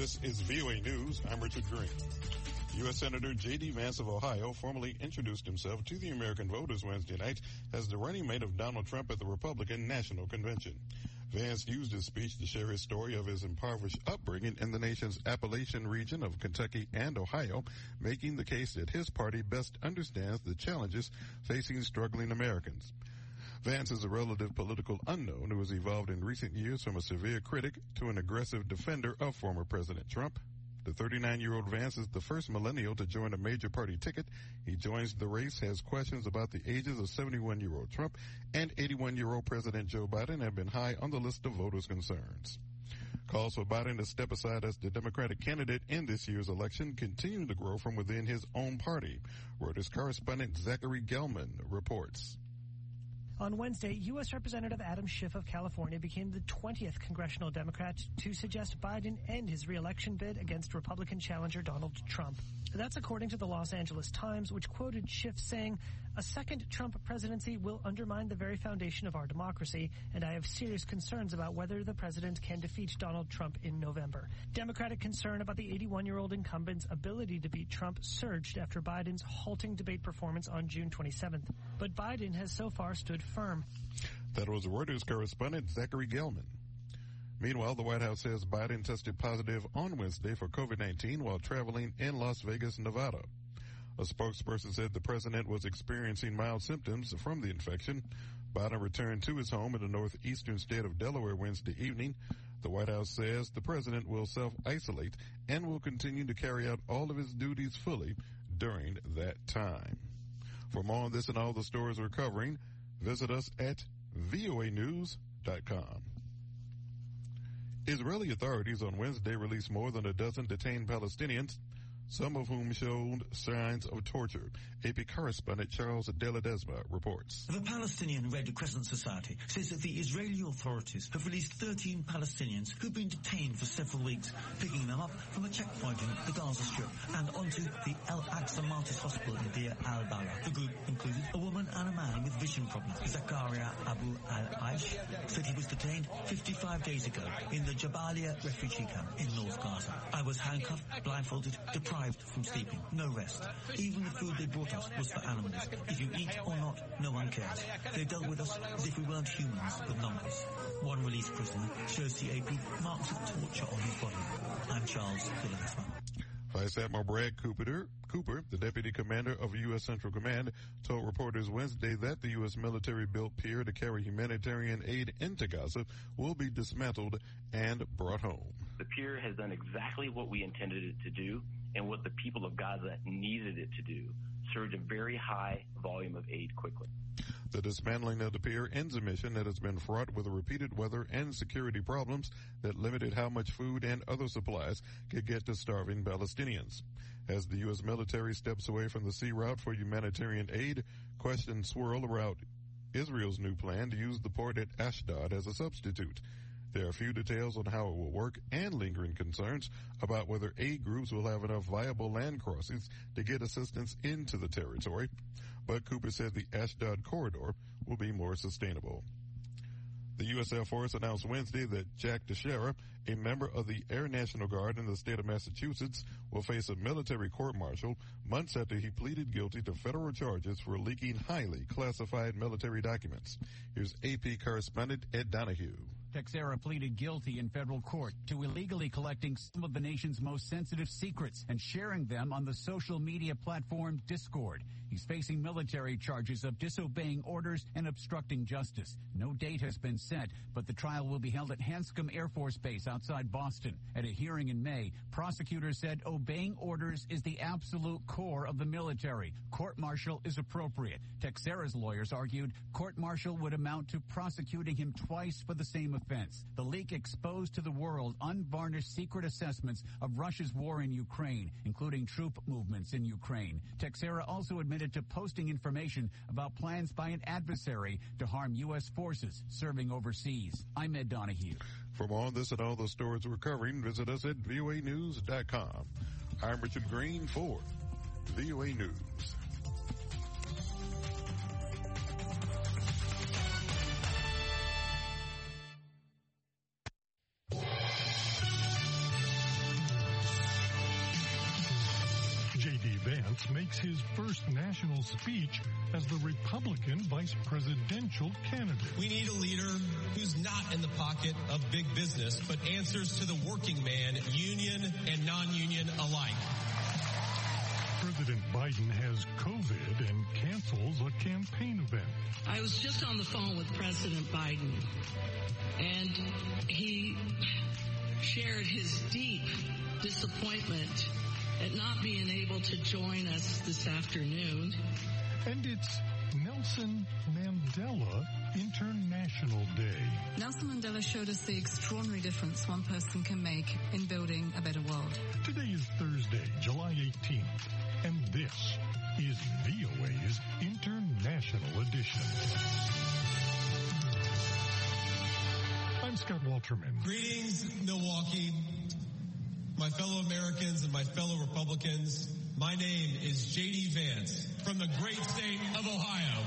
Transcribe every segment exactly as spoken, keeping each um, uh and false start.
This is V O A News. I'm Richard Green. U S Senator J D. Vance of Ohio formally introduced himself to the American voters Wednesday night as the running mate of Donald Trump at the Republican National Convention. Vance used his speech to share his story of his impoverished upbringing in the nation's Appalachian region of Kentucky and Ohio, making the case that his party best understands the challenges facing struggling Americans. Vance is a relative political unknown who has evolved in recent years from a severe critic to an aggressive defender of former President Trump. The thirty-nine-year-old Vance is the first millennial to join a major party ticket. He joins the race, has questions about the ages of seventy-one-year-old Trump and eighty-one-year-old President Joe Biden have been high on the list of voters' concerns. Calls for Biden to step aside as the Democratic candidate in this year's election continue to grow from within his own party. Reuters correspondent Zachary Gelman reports. On Wednesday, U S. Representative Adam Schiff of California became the twentieth congressional Democrat to suggest Biden end his re-election bid against Republican challenger Donald Trump. That's according to the Los Angeles Times, which quoted Schiff saying, "A second Trump presidency will undermine the very foundation of our democracy, and I have serious concerns about whether the president can defeat Donald Trump in November." Democratic concern about the eighty-one-year-old incumbent's ability to beat Trump surged after Biden's halting debate performance on June twenty-seventh. But Biden has so far stood firm. That was Reuters correspondent Zachary Gelman. Meanwhile, the White House says Biden tested positive on Wednesday for COVID nineteen while traveling in Las Vegas, Nevada. A spokesperson said the president was experiencing mild symptoms from the infection. Biden returned to his home in the northeastern state of Delaware Wednesday evening. The White House says the president will self-isolate and will continue to carry out all of his duties fully during that time. For more on this and all the stories we're covering, visit us at V O A news dot com. Israeli authorities on Wednesday released more than a dozen detained Palestinians, some of whom showed signs of torture. A P correspondent Charles De Ledesma reports. The Palestinian Red Crescent Society says that the Israeli authorities have released thirteen Palestinians who've been detained for several weeks, picking them up from a checkpoint in the Gaza Strip and onto the Al-Aqsa Martyrs Hospital in Deir al-Balah. The group included a woman and a man with vision problems. Zakaria Abu al-Aish said he was detained fifty-five days ago in the Jabalia refugee camp in North Gaza. "I was handcuffed, blindfolded, deprived from sleeping, no rest. Even the food they brought us was for animals. If you eat or not, no one cares. They dealt with us as if we weren't humans, but numbers." One released prisoner shows the A P marks of torture on his body. I'm Charles De Ledesma. Vice Admiral Brad Cooper, Cooper, the Deputy Commander of U S Central Command, told reporters Wednesday that the U S military-built pier to carry humanitarian aid into Gaza will be dismantled and brought home. The pier has done exactly what we intended it to do and what the people of Gaza needed it to do, surge a very high volume of aid quickly. The dismantling of the pier ends a mission that has been fraught with repeated weather and security problems that limited how much food and other supplies could get to starving Palestinians. As the U S military steps away from the sea route for humanitarian aid, questions swirl around Israel's new plan to use the port at Ashdod as a substitute. There are few details on how it will work and lingering concerns about whether aid groups will have enough viable land crossings to get assistance into the territory. But Cooper said the Ashdod corridor will be more sustainable. The U S Air Force announced Wednesday that Jack Teixeira, a member of the Air National Guard in the state of Massachusetts, will face a military court-martial months after he pleaded guilty to federal charges for leaking highly classified military documents. Here's A P correspondent Ed Donahue. Teixeira pleaded guilty in federal court to illegally collecting some of the nation's most sensitive secrets and sharing them on the social media platform Discord. He's facing military charges of disobeying orders and obstructing justice. No date has been set, but the trial will be held at Hanscom Air Force Base outside Boston. At a hearing in May, prosecutors said obeying orders is the absolute core of the military. Court-martial is appropriate. Teixeira's lawyers argued court-martial would amount to prosecuting him twice for the same offense. The leak exposed to the world unvarnished secret assessments of Russia's war in Ukraine, including troop movements in Ukraine. Teixeira also admitted to posting information about plans by an adversary to harm U S forces serving overseas. I'm Ed Donahue. For more on this and all the stories we're covering, visit us at V O A news dot com. I'm Richard Green for V O A News. Vance makes his first national speech as the Republican vice presidential candidate. We need a leader who's not in the pocket of big business, but answers to the working man, union and non-union alike. President Biden has COVID and cancels a campaign event. I was just on the phone with President Biden, and he shared his deep disappointment at not being able to join us this afternoon. And it's Nelson Mandela International Day. Nelson Mandela showed us the extraordinary difference one person can make in building a better world. Today is Thursday, July eighteenth, and this is V O A's International Edition. I'm Scott Walterman. Greetings, Milwaukee, my fellow Americans and my fellow Republicans. My name is J D Vance from the great state of Ohio.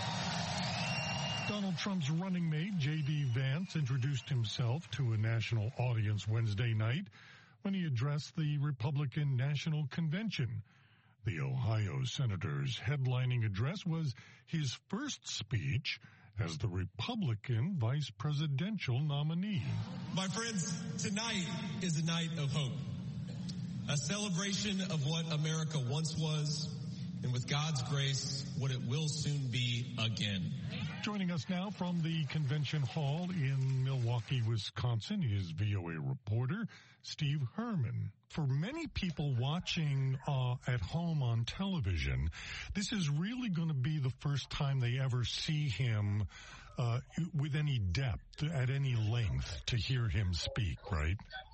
Donald Trump's running mate, J D Vance, introduced himself to a national audience Wednesday night when he addressed the Republican National Convention. The Ohio senator's headlining address was his first speech as the Republican vice presidential nominee. My friends, tonight is a night of hope, a celebration of what America once was, and with God's grace, what it will soon be again. Joining us now from the convention hall in Milwaukee, Wisconsin, is V O A reporter Steve Herman. For many people watching uh, at home on television, this is really going to be the first time they ever see him uh, with any depth, at any length, to hear him speak, right?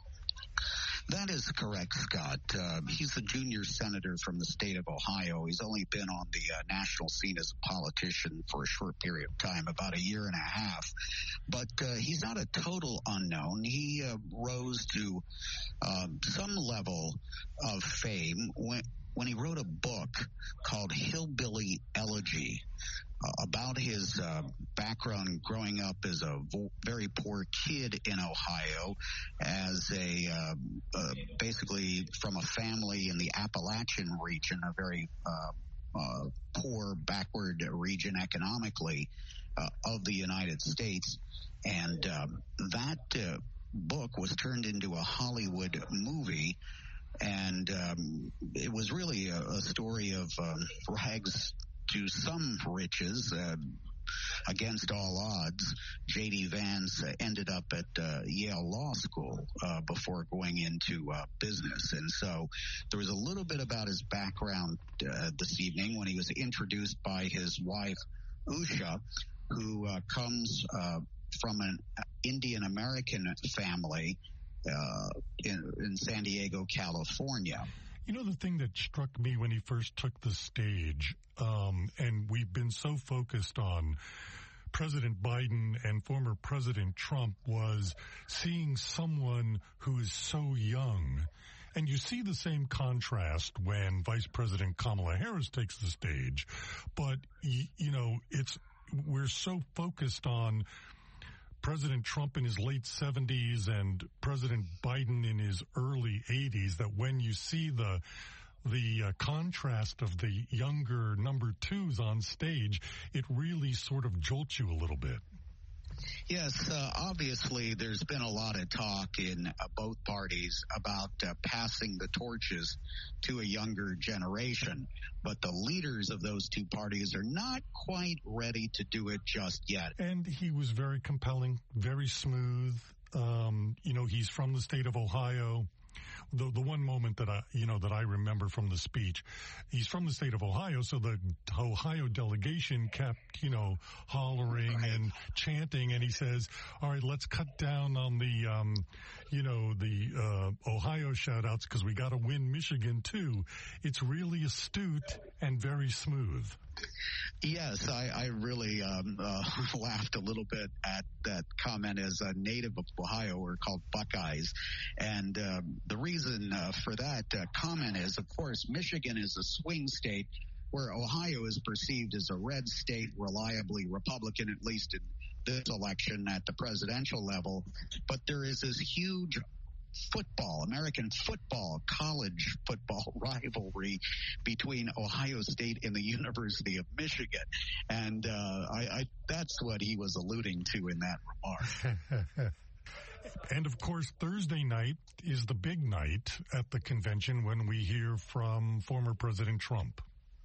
That is correct, Scott. Uh, he's a junior senator from the state of Ohio. He's only been on the uh, national scene as a politician for a short period of time, about a year and a half. But uh, he's not a total unknown. He uh, rose to um, some level of fame when, when he wrote a book called Hillbilly Elegy, Uh, about his uh, background growing up as a vo- very poor kid in Ohio, as a uh, uh, basically from a family in the Appalachian region, a very uh, uh, poor, backward region economically uh, of the United States. And um, that uh, book was turned into a Hollywood movie. And um, it was really a, a story of um, rags to some riches. Uh, against all odds, J D Vance uh, ended up at uh, Yale Law School uh, before going into uh, business. And so there was a little bit about his background uh, this evening when he was introduced by his wife, Usha, who uh, comes uh, from an Indian American family uh, in, in San Diego, California. You know, the thing that struck me when he first took the stage, um, and we've been so focused on President Biden and former President Trump, was seeing someone who is so young. And you see the same contrast when Vice President Kamala Harris takes the stage. But, you know, it's, we're so focused on President Trump in his late seventies and President Biden in his early eighties, that when you see the the uh, contrast of the younger number twos on stage, it really sort of jolts you a little bit. Yes, uh, obviously there's been a lot of talk in uh, both parties about uh, passing the torches to a younger generation, but the leaders of those two parties are not quite ready to do it just yet. And he was very compelling, very smooth. Um, you know, he's from the state of Ohio. The the one moment that I, you know, that I remember from the speech, he's from the state of Ohio, so the Ohio delegation kept, you know, hollering right. and chanting, and he says, all right, let's cut down on the, um, you know, the uh, Ohio shout-outs because we got to win Michigan, too. It's really astute and very smooth. Yes, I, I really um, uh, laughed a little bit at that comment. As a native of Ohio, we're called Buckeyes. And um, the reason uh, for that uh, comment is, of course, Michigan is a swing state where Ohio is perceived as a red state, reliably Republican, at least in this election at the presidential level. But there is this huge football, American football, college football rivalry between Ohio State and the University of Michigan. And uh, I, I, that's what he was alluding to in that remark. And, of course, Thursday night is the big night at the convention when we hear from former President Trump.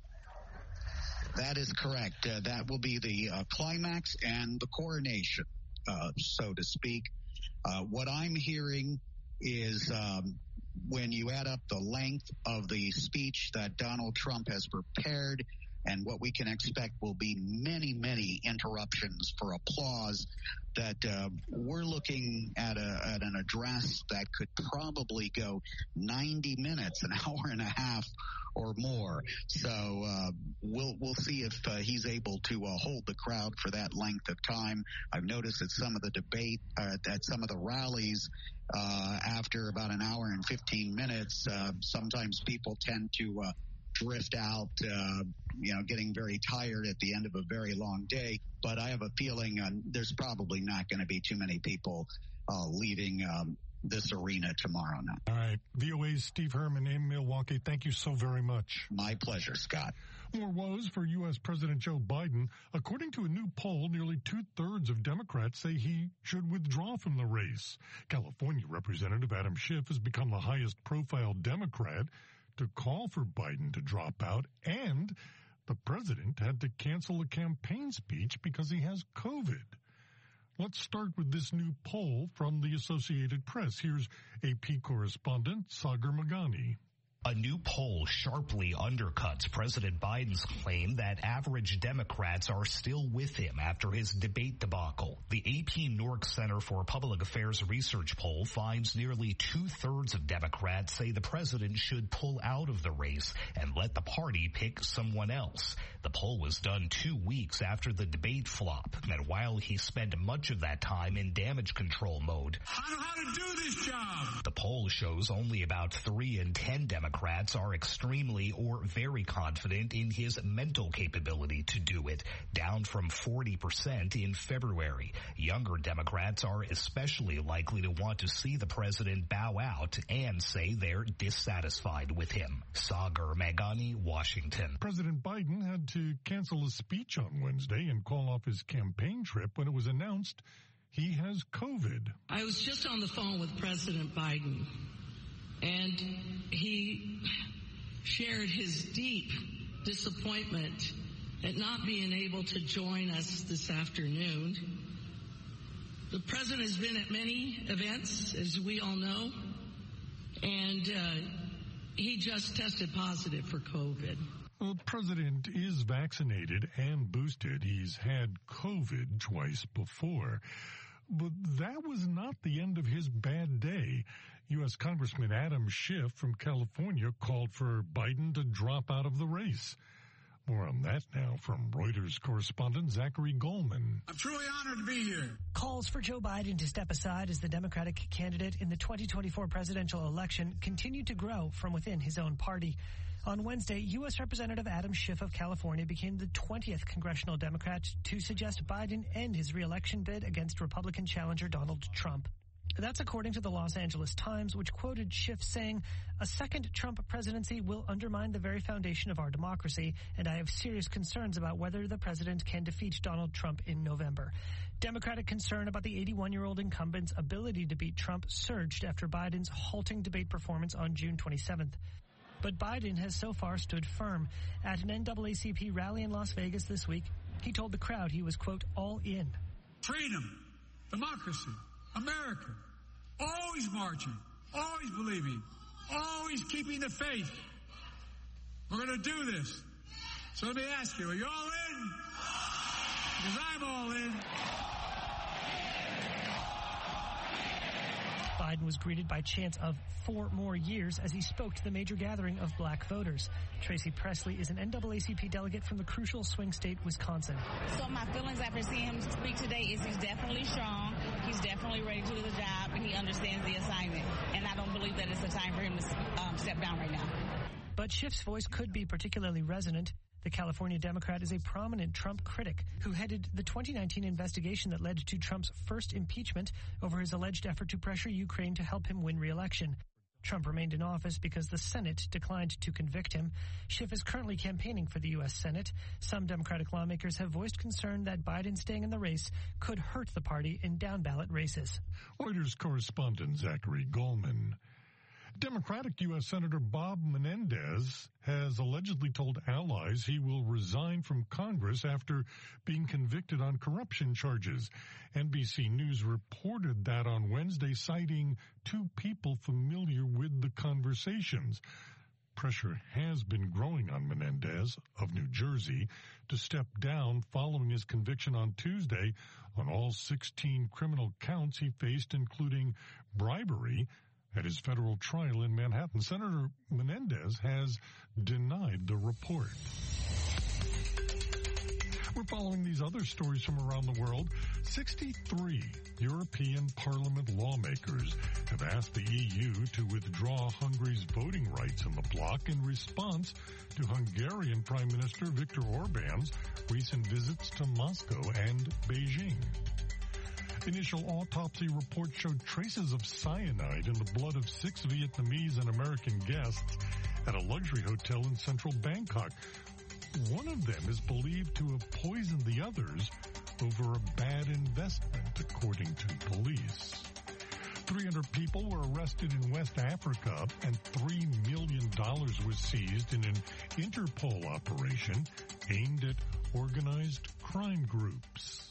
That is correct. Uh, that will be the uh, climax and the coronation, uh, so to speak. Uh, what I'm hearing is um, when you add up the length of the speech that Donald Trump has prepared and what we can expect will be many, many interruptions for applause, that uh, we're looking at, a, at an address that could probably go ninety minutes, an hour and a half or more. So uh, we'll we'll see if uh, he's able to uh, hold the crowd for that length of time. I've noticed that some of the debate, uh, at some of the rallies, uh, after about an hour and fifteen minutes, uh, sometimes people tend to uh, drift out, uh, you know, getting very tired at the end of a very long day. But I have a feeling uh, there's probably not going to be too many people uh, leaving um, this arena tomorrow night. All right. V O A's Steve Herman in Milwaukee, thank you so very much. My pleasure, Scott. More woes for U S. President Joe Biden. According to a new poll, nearly two-thirds of Democrats say he should withdraw from the race. California Representative Adam Schiff has become the highest-profile Democrat to call for Biden to drop out, and the president had to cancel a campaign speech because he has COVID. Let's start with this new poll from the Associated Press. Here's A P correspondent Sagar Meghani. A new poll sharply undercuts President Biden's claim that average Democrats are still with him after his debate debacle. The A P Nork Center for Public Affairs research poll finds nearly two-thirds of Democrats say the president should pull out of the race and let the party pick someone else. The poll was done two weeks after the debate flop, and while he spent much of that time in damage control mode. I know how to do this job! The poll shows only about three in ten Democrats Democrats are extremely or very confident in his mental capability to do it, down from forty percent in February. Younger Democrats are especially likely to want to see the president bow out and say they're dissatisfied with him. Sagar Meghani, Washington. President Biden had to cancel a speech on Wednesday and call off his campaign trip when it was announced he has COVID. I was just on the phone with President Biden, and he shared his deep disappointment at not being able to join us this afternoon. The president has been at many events, as we all know, and uh, he just tested positive for COVID. Well, the president is vaccinated and boosted. He's had COVID twice before. But that was not the end of his bad day. U S. Congressman Adam Schiff from California called for Biden to drop out of the race. More on that now from Reuters correspondent Zachary Goldman. I'm truly honored to be here. Calls for Joe Biden to step aside as the Democratic candidate in the twenty twenty-four presidential election continue to grow from within his own party. On Wednesday, U S. Representative Adam Schiff of California became the twentieth congressional Democrat to suggest Biden end his re-election bid against Republican challenger Donald Trump. That's according to the Los Angeles Times, which quoted Schiff saying, "A second Trump presidency will undermine the very foundation of our democracy, and I have serious concerns about whether the president can defeat Donald Trump in November." Democratic concern about the eighty-one-year-old incumbent's ability to beat Trump surged after Biden's halting debate performance on June twenty-seventh. But Biden has so far stood firm. At an N double A C P rally in Las Vegas this week, he told the crowd he was, quote, all in. Freedom, democracy, America, always marching, always believing, always keeping the faith. We're going to do this. So let me ask you, are you all in? Because I'm all in. Biden was greeted by chants of four more years as he spoke to the major gathering of black voters. Tracy Presley is an N double A C P delegate from the crucial swing state, Wisconsin. So my feelings after seeing him speak today is he's definitely strong, he's definitely ready to do the job, and he understands the assignment. And I don't believe that it's a time for him to um, step down right now. But Schiff's voice could be particularly resonant The California Democrat is a prominent Trump critic who headed the twenty nineteen investigation that led to Trump's first impeachment over his alleged effort to pressure Ukraine to help him win re-election. Trump remained in office because the Senate declined to convict him. Schiff is currently campaigning for the U S Senate. Some Democratic lawmakers have voiced concern that Biden staying in the race could hurt the party in down-ballot races. Reuters correspondent Zachary Goldman. Democratic U S Senator Bob Menendez has allegedly told allies he will resign from Congress after being convicted on corruption charges. N B C News reported that on Wednesday, citing two people familiar with the conversations. Pressure has been growing on Menendez of New Jersey to step down following his conviction on Tuesday on all sixteen criminal counts he faced, including bribery, at his federal trial in Manhattan. Senator Menendez has denied the report. We're following these other stories from around the world. sixty-three European Parliament lawmakers have asked the E U to withdraw Hungary's voting rights in the bloc in response to Hungarian Prime Minister Viktor Orban's recent visits to Moscow and Beijing. Initial autopsy report showed traces of cyanide in the blood of six Vietnamese and American guests at a luxury hotel in central Bangkok. One of them is believed to have poisoned the others over a bad investment, according to police. three hundred people were arrested in West Africa, and three million dollars was seized in an Interpol operation aimed at organized crime groups.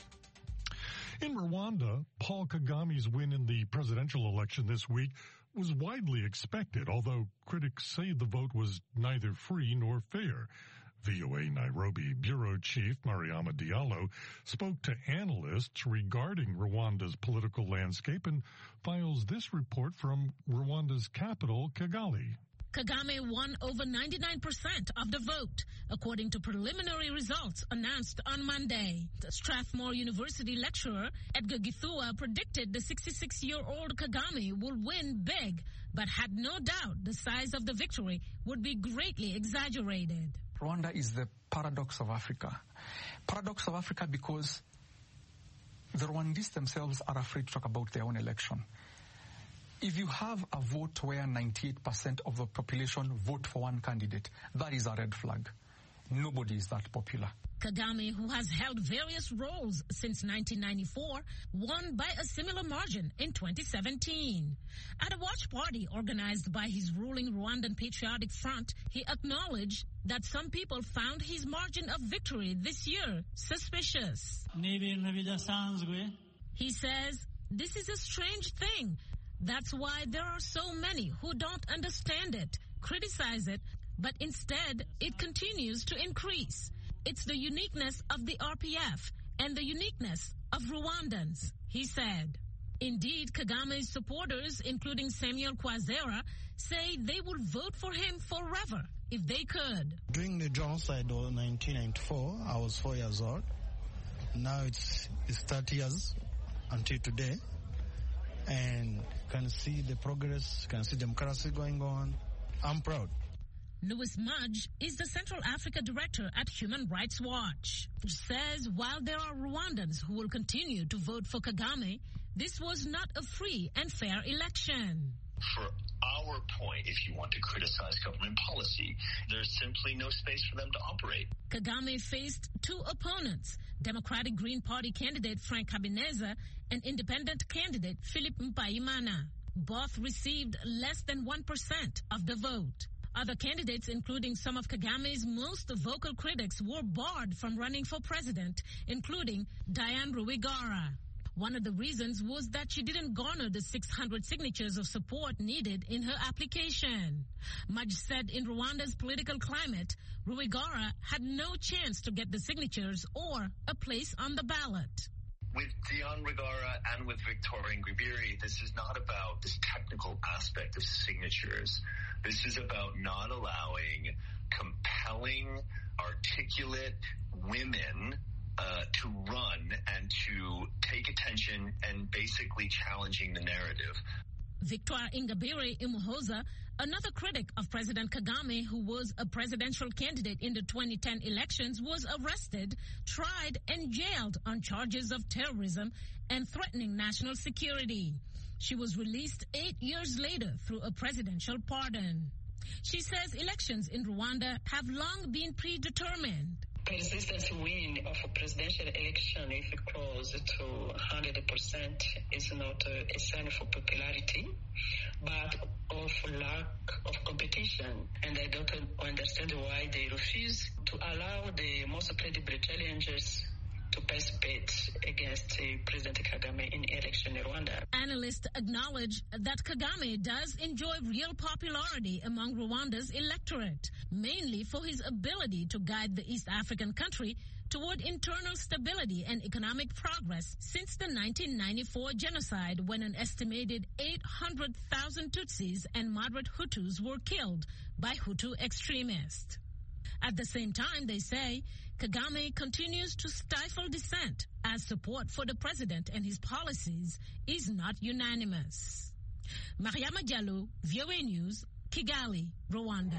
In Rwanda, Paul Kagame's win in the presidential election this week was widely expected, although critics say the vote was neither free nor fair. V O A Nairobi Bureau Chief Mariama Diallo spoke to analysts regarding Rwanda's political landscape and files this report from Rwanda's capital, Kigali. Kagame won over ninety-nine percent of the vote, according to preliminary results announced on Monday. The Strathmore University lecturer Edgar Githua predicted the sixty-six-year-old Kagame would win big, but had no doubt the size of the victory would be greatly exaggerated. Rwanda is the paradox of Africa. Paradox of Africa because the Rwandese themselves are afraid to talk about their own election. If you have a vote where ninety-eight percent of the population vote for one candidate, that is a red flag. Nobody is that popular. Kagame, who has held various roles since nineteen ninety-four, won by a similar margin in twenty seventeen. At a watch party organized by his ruling Rwandan Patriotic Front, he acknowledged that some people found his margin of victory this year suspicious. He says, "This is a strange thing. That's why there are so many who don't understand it, criticize it, but instead it continues to increase. It's the uniqueness of the R P F and the uniqueness of Rwandans," he said. Indeed, Kagame's supporters, including Samuel Kwazera, say they would vote for him forever if they could. During the genocide of nineteen ninety-four, I was four years old. Now it's, it's thirty years until today. And can see the progress, can see democracy going on. I'm proud. Louis Mudge is the Central Africa director at Human Rights Watch, which says while there are Rwandans who will continue to vote for Kagame, this was not a free and fair election. For our point, if you want to criticize government policy, there's simply no space for them to operate. Kagame faced two opponents, Democratic Green Party candidate Frank Habineza and independent candidate Philip Mpayimana. Both received less than one percent of the vote. Other candidates, including some of Kagame's most vocal critics, were barred from running for president, including Diane Rwigara. One of the reasons was that she didn't garner the six hundred signatures of support needed in her application. Mudge said in Rwanda's political climate, Rwigara had no chance to get the signatures or a place on the ballot. With Diane Rwigara and with Victoria Ingabire, this is not about this technical aspect of signatures. This is about not allowing compelling, articulate women uh, to run and to take attention and basically challenging the narrative. Victoire Ingabire Umuhoza, another critic of President Kagame, who was a presidential candidate in the twenty ten elections, was arrested, tried, and jailed on charges of terrorism and threatening national security. She was released eight years later through a presidential pardon. She says elections in Rwanda have long been predetermined. Persistent winning of a presidential election, if it close to one hundred percent, is not a, a sign for popularity, but of lack of competition. And I don't understand why they refuse to allow the most credible challengers to participate against uh, President Kagame in election in Rwanda. Analysts acknowledge that Kagame does enjoy real popularity among Rwanda's electorate, mainly for his ability to guide the East African country toward internal stability and economic progress since the nineteen ninety-four genocide, when an estimated eight hundred thousand Tutsis and moderate Hutus were killed by Hutu extremists. At the same time, they say, Kagame continues to stifle dissent as support for the president and his policies is not unanimous. Mariama Diallo, V O A News, Kigali, Rwanda.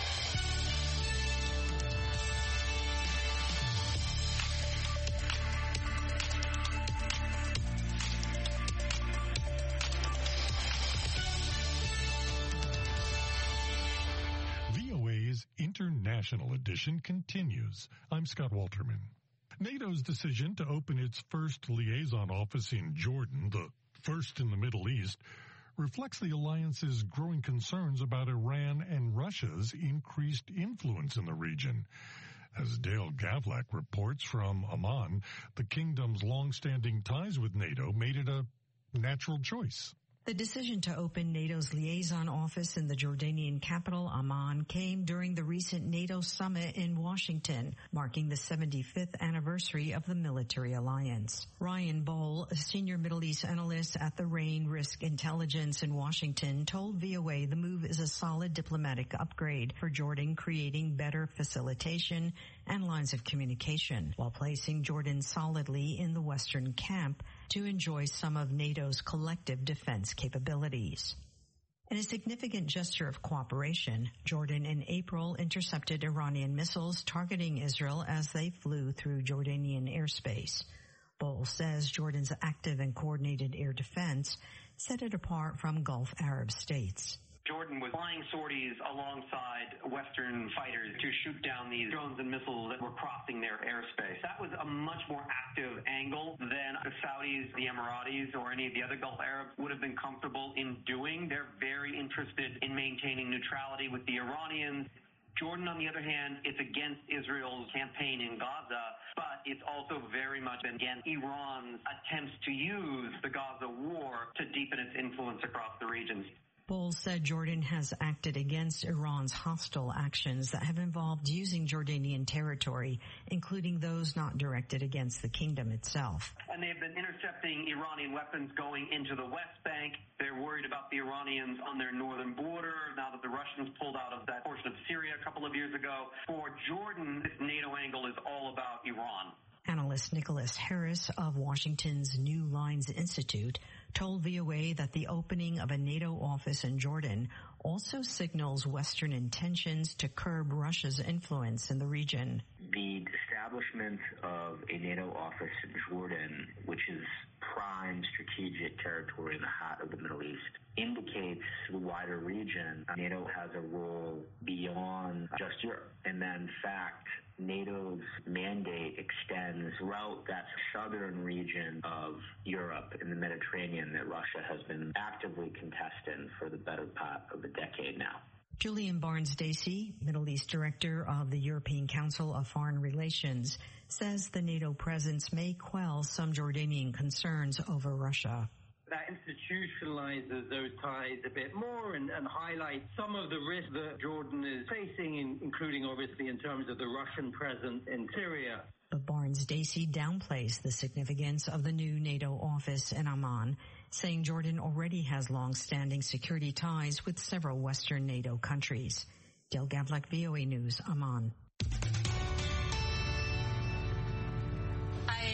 International edition continues. I'm Scott Walterman. NATO's decision to open its first liaison office in Jordan, the first in the Middle East, reflects the alliance's growing concerns about Iran and Russia's increased influence in the region. As Dale Gavlak reports from Amman, the kingdom's long-standing ties with NATO made it a natural choice. The decision to open NATO's liaison office in the Jordanian capital, Amman, came during the recent NATO summit in Washington, marking the seventy-fifth anniversary of the military alliance. Ryan Bohl, a senior Middle East analyst at the RAIN Risk Intelligence in Washington, told V O A the move is a solid diplomatic upgrade for Jordan, creating better facilitation and lines of communication, while placing Jordan solidly in the Western camp to enjoy some of NATO's collective defense capabilities. In a significant gesture of cooperation, Jordan in April intercepted Iranian missiles targeting Israel as they flew through Jordanian airspace. Bohl says Jordan's active and coordinated air defense set it apart from Gulf Arab states. Jordan was flying sorties alongside Western fighters to shoot down these drones and missiles that were crossing their airspace. That was a much more active angle than the Saudis, the Emiratis, or any of the other Gulf Arabs would have been comfortable in doing. They're very interested in maintaining neutrality with the Iranians. Jordan, on the other hand, is against Israel's campaign in Gaza, but it's also very much against Iran's attempts to use the Gaza war to deepen its influence across the region. Bohl said Jordan has acted against Iran's hostile actions that have involved using Jordanian territory, including those not directed against the kingdom itself. And they've been intercepting Iranian weapons going into the West Bank. They're worried about the Iranians on their northern border now that the Russians pulled out of that portion of Syria a couple of years ago. For Jordan, this NATO angle is all about Iran. Analyst Nicholas Harris of Washington's New Lines Institute told V O A that the opening of a NATO office in Jordan also signals Western intentions to curb Russia's influence in the region. The establishment of a NATO office in Jordan, which is prime strategic territory in the heart of the Middle East, indicates to the wider region NATO has a role beyond just Europe, and that in fact NATO's mandate extends throughout that southern region of Europe and the Mediterranean that Russia has been actively contesting for the better part of a decade now. Julian Barnes-Dacey, Middle East Director of the European Council of Foreign Relations, says the NATO presence may quell some Jordanian concerns over Russia. That institutionalizes those ties a bit more and, and highlights some of the risks that Jordan is facing, in, including obviously in terms of the Russian presence in Syria. But Barnes-Dacey downplays the significance of the new NATO office in Amman, saying Jordan already has long-standing security ties with several Western NATO countries. Del Gavlak, V O A News, Amman. I would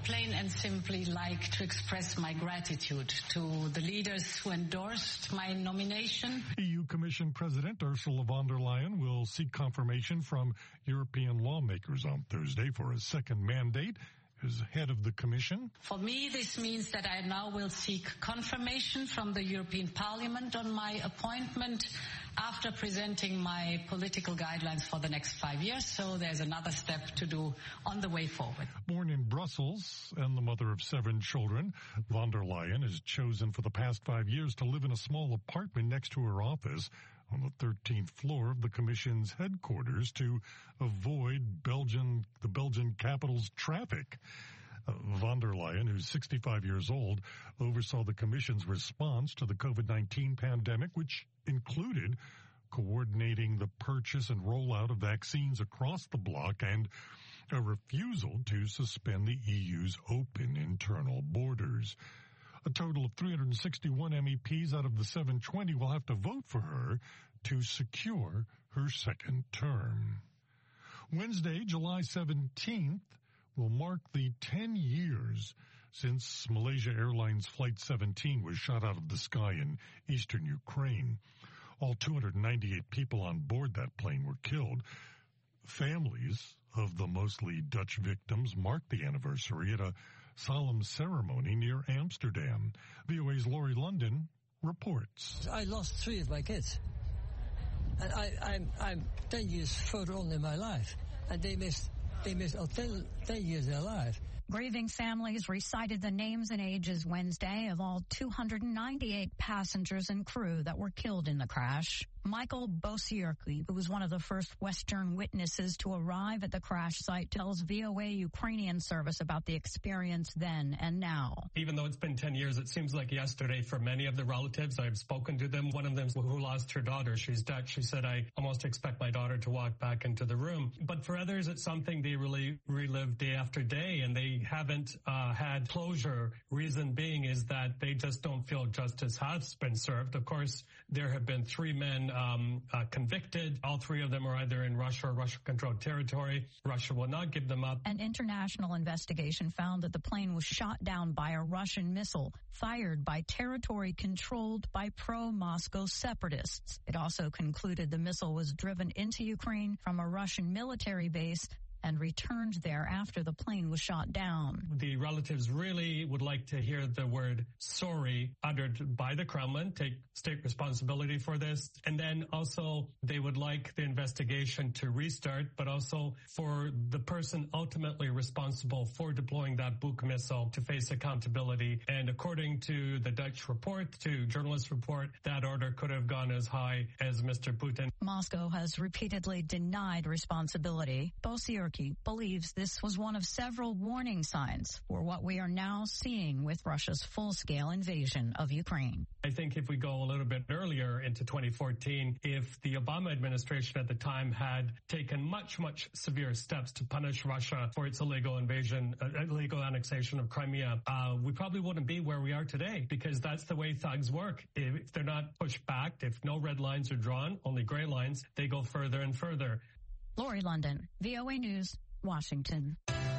plain and simply like to express my gratitude to the leaders who endorsed my nomination. E U Commission President Ursula von der Leyen will seek confirmation from European lawmakers on Thursday for a second mandate as head of the Commission. For me, this means that I now will seek confirmation from the European Parliament on my appointment after presenting my political guidelines for the next five years. So there's another step to do on the way forward. Born in Brussels and the mother of seven children, von der Leyen has chosen for the past five years to live in a small apartment next to her office on the thirteenth floor of the Commission's headquarters to avoid Belgian, the Belgian capital's traffic. Uh, von der Leyen, who's sixty-five years old, oversaw the Commission's response to the COVID nineteen pandemic, which included coordinating the purchase and rollout of vaccines across the bloc and a refusal to suspend the E U's open internal borders. A total of three hundred sixty-one M E Ps out of the seven hundred twenty will have to vote for her to secure her second term. Wednesday, July seventeenth, will mark the ten years since Malaysia Airlines Flight seventeen was shot out of the sky in eastern Ukraine. All two hundred ninety-eight people on board that plane were killed. Families of the mostly Dutch victims marked the anniversary at a solemn ceremony near Amsterdam. V O A's Laurie London reports. I lost three of my kids. And I, I'm, I'm ten years further on in my life. And they missed, they missed oh, ten, ten years of their life. Grieving families recited the names and ages Wednesday of all two hundred ninety-eight passengers and crew that were killed in the crash. Michael Bosierki, who was one of the first Western witnesses to arrive at the crash site, tells V O A Ukrainian service about the experience then and now. Even though it's been ten years, it seems like yesterday for many of the relatives. I've spoken to them. One of them who lost her daughter, she's Dutch. She said, I almost expect my daughter to walk back into the room. But for others, it's something they really relive day after day, and they haven't uh, had closure. Reason being is that they just don't feel justice has been served. Of course, there have been three men Um, uh, convicted. All three of them are either in Russia or Russia-controlled territory. Russia will not give them up. An international investigation found that the plane was shot down by a Russian missile fired by territory controlled by pro-Moscow separatists. It also concluded the missile was driven into Ukraine from a Russian military base and returned there after the plane was shot down. The relatives really would like to hear the word sorry uttered by the Kremlin, take state responsibility for this. And then also they would like the investigation to restart, but also for the person ultimately responsible for deploying that Buk missile to face accountability. And according to the Dutch report, to journalist report, that order could have gone as high as Mister Putin. Moscow has repeatedly denied responsibility. Bosierki believes this was one of several warning signs for what we are now seeing with Russia's full-scale invasion of Ukraine. I think if we go a little bit earlier into twenty fourteen, if the Obama administration at the time had taken much, much severe steps to punish Russia for its illegal invasion, uh, illegal annexation of Crimea, uh, we probably wouldn't be where we are today, because that's the way thugs work. If they're not pushed back, if no red lines are drawn, only gray lines, they go further and further. Laurie London, V O A News, Washington.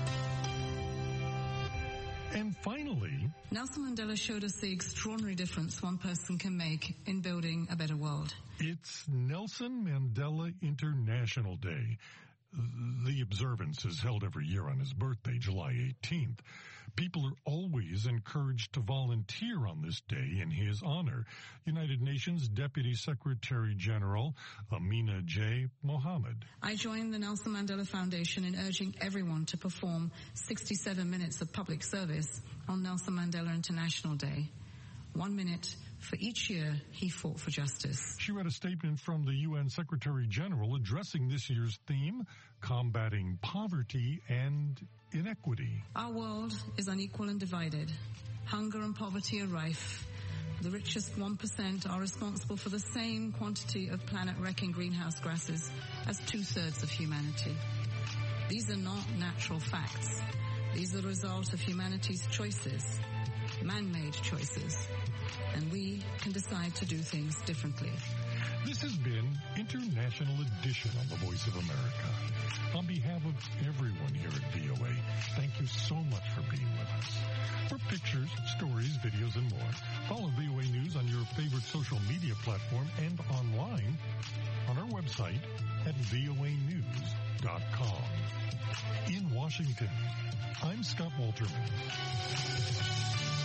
And finally, Nelson Mandela showed us the extraordinary difference one person can make in building a better world. It's Nelson Mandela International Day. The observance is held every year on his birthday, July eighteenth. People are always encouraged to volunteer on this day in his honor. United Nations Deputy Secretary General Amina J. Mohammed. I joined the Nelson Mandela Foundation in urging everyone to perform sixty-seven minutes of public service on Nelson Mandela International Day. One minute for each year he fought for justice. She read a statement from the U N Secretary General addressing this year's theme, combating poverty and inequity. Our world is unequal and divided. Hunger and poverty are rife. The richest one percent are responsible for the same quantity of planet-wrecking greenhouse gases as two-thirds of humanity. These are not natural facts. These are the result of humanity's choices, man-made choices. And we can decide to do things differently. This has been International Edition on the Voice of America. On behalf of everyone here at V O A, thank you so much for being with us. For pictures, stories, videos, and more, follow V O A News on your favorite social media platform and online on our website at V O A news dot com. In Washington, I'm Scott Walterman.